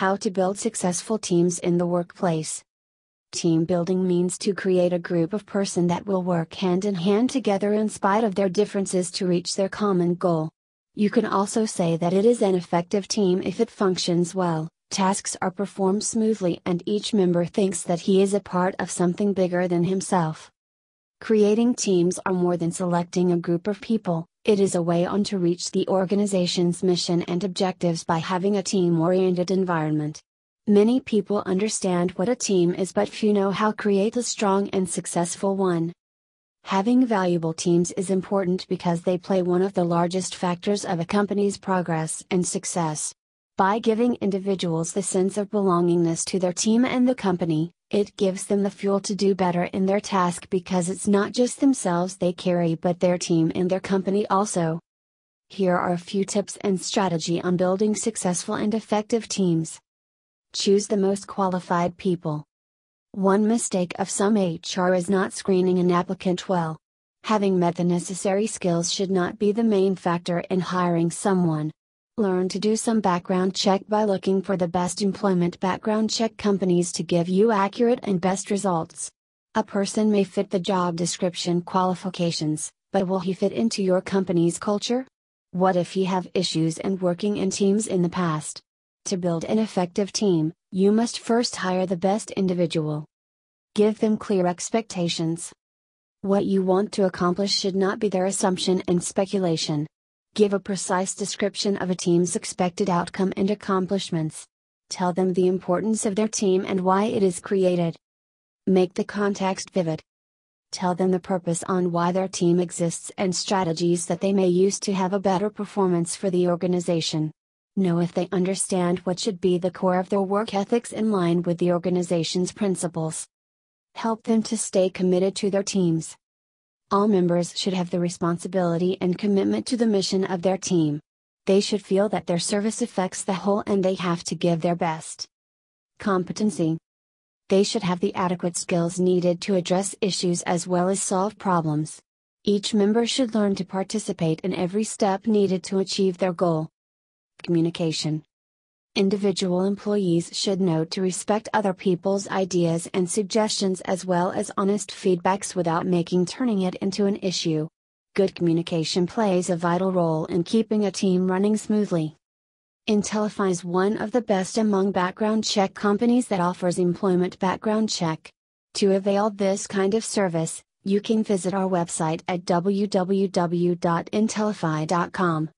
How to build successful teams in the workplace. Team building means to create a group of persons that will work hand in hand together in spite of their differences to reach their common goal. You can also say that it is an effective team if it functions well, tasks are performed smoothly, and each member thinks that he is a part of something bigger than himself. Creating teams are more than selecting a group of people, it is a way on to reach the organization's mission and objectives by having a team-oriented environment. Many people understand what a team is, but few know how to create a strong and successful one. Having valuable teams is important because they play one of the largest factors of a company's progress and success. By giving individuals the sense of belongingness to their team and the company, it gives them the fuel to do better in their task, because it's not just themselves they carry but their team and their company also. Here are a few tips and strategy on building successful and effective teams. Choose the most qualified people. One mistake of some HR is not screening an applicant well. Having met the necessary skills should not be the main factor in hiring someone. Learn to do some background check by looking for the best employment background check companies to give you accurate and best results. A person may fit the job description qualifications, but will he fit into your company's culture? What if he have issues and working in teams in the past? To build an effective team, you must first hire the best individual. Give them clear expectations. What you want to accomplish should not be their assumption and speculation. Give a precise description of a team's expected outcome and accomplishments. Tell them the importance of their team and why it is created. Make the context vivid. Tell them the purpose on why their team exists and strategies that they may use to have a better performance for the organization. Know if they understand what should be the core of their work ethics in line with the organization's principles. Help them to stay committed to their teams. All members should have the responsibility and commitment to the mission of their team. They should feel that their service affects the whole and they have to give their best. Competency. They should have the adequate skills needed to address issues as well as solve problems. Each member should learn to participate in every step needed to achieve their goal. Communication. Individual employees should know to respect other people's ideas and suggestions as well as honest feedbacks without turning it into an issue. Good communication plays a vital role in keeping a team running smoothly. Intellify is one of the best among background check companies that offers employment background check. To avail this kind of service, you can visit our website at www.intellify.com.